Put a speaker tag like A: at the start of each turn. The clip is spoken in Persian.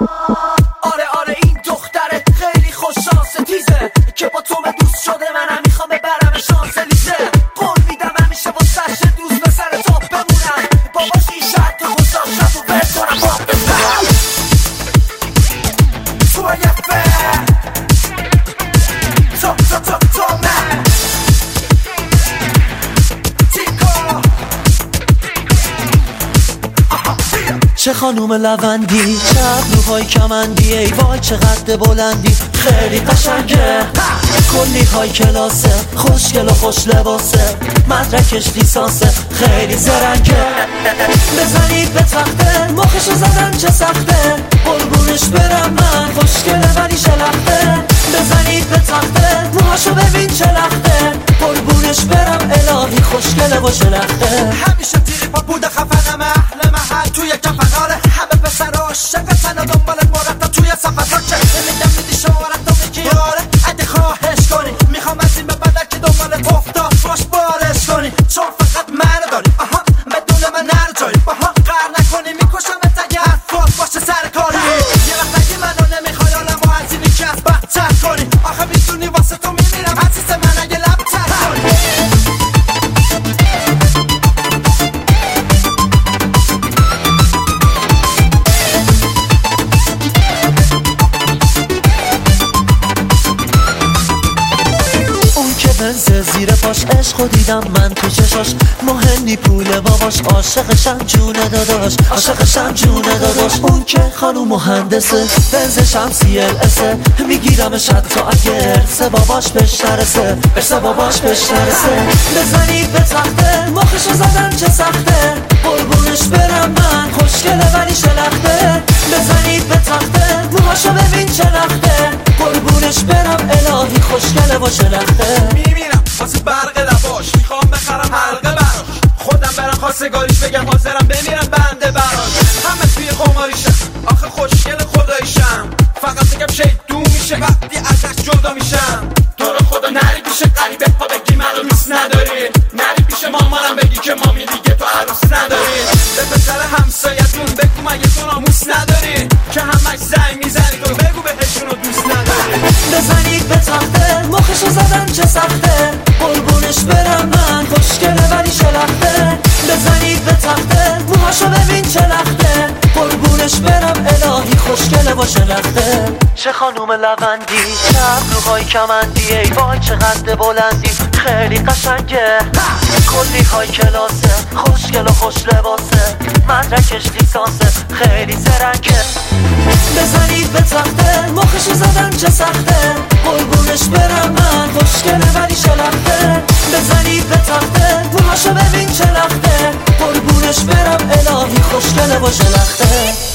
A: آره آره این دختره خیلی خوش شانس تیزه که با تو به دوست شده. منم میخوام ببرم شانسلیزه. قول میدم همیشه با سشت دوست به سر تاپ بمونم. باباش این شرط گذاشتم و برد کنم با بزنم تو یفه تو من
B: چه خانوم لوندی، چه ابروهای کمندی، ای وای چقدر بلندی، خیلی قشنگه، کلی های کلاسه، خوشگل و خوش لباسه، مدرکش لیسانسه، خیلی زرنگه. بزنید به تخته، مخشو زدن چه سخته، قربونش برم من، خوشگله ولی شلخته. بزنید به تخته، موهاشو ببین چه لخته، قربونش برم الهی خوشگله و شلخته.
A: همیشه تیری پا بوده خفنم اهل محل توی کفناره. همه پسر عاشقتن و دنبال مرتب توی سفر چه میگم میدی شمارت و میگی آره اگه خواهش کنی. میخوام از این به بعد که دنبال افتاد باش بارش کنی. چون فقط منو داری بدون من نرو جایی. قهر نکنی میکشم اگه حرفات باشه سر کاری. یه وقت اگه منو نمیخوای آلمو از اینی که از بدتر کنی. آخه میدونی واسه تو میمیرم حسیس من اگه لبتر کنی.
B: بنز زیر پاش عشقو دیدم من تو چشاش. مهمی پول باباش عاشقشم جونه داداش، عاشقشم جونه داداش. اون که خانوم مهندسه بنزشم CLSه. میگیرمش حتی اگه ارث باباش بهش نرسه، ارث باباش بهش نرسه. بزنید به تخته، مخشو زدن چه سخته، قربونش برم من، خوشگله ولی شلخته. بزنید به تخته، موهاشو ببین چه لخته، قربونش برم الهی خوشگله و شلخته.
A: میمیرم واسه برق لباش، میخوام بخرم حلقه براش. خودم برم خواستگاریش بگم حاضرم بمیرم بنده براش. همه توی قماریشم آخه خوشگل خداییشم. فقط بگم شیطون میشه وقتی ازش جدا میشم. تو رو خدا نری پیش غریبه ها بگی منو دوست نداری. نری پیش مامانم بگی که مامی دیگه تو عروس نداری. به پسر همسایتون بگو مگه تو ناموس نداری که همش زنگ میزنی تو بگو بهشونو دوست نداری.
B: بزنید به تخته، مخشو زدن چه سخته، قربونش برم من، خوشگله ولی شلخته. بزنید به تخته، موهاشو ببین چه لخته، قربونش برم الهی خوشگله و شلخته. چه خانوم لوندی، چه ابروهای کمندی، ای وای چقدر بلندی، خیلی قشنگه، کلی های کلاسه، خوشگل و خوش لباسه، مدرکش لیسانسه، خیلی زرنگه. بزنید به تخته، مخشو زدن چه سخته، قربونش برم من، خوشگله ولی شلخته. بزنید به تخته، موهاشو ببین چه لخته، قربونش برم الهی خوشگله و شلخته.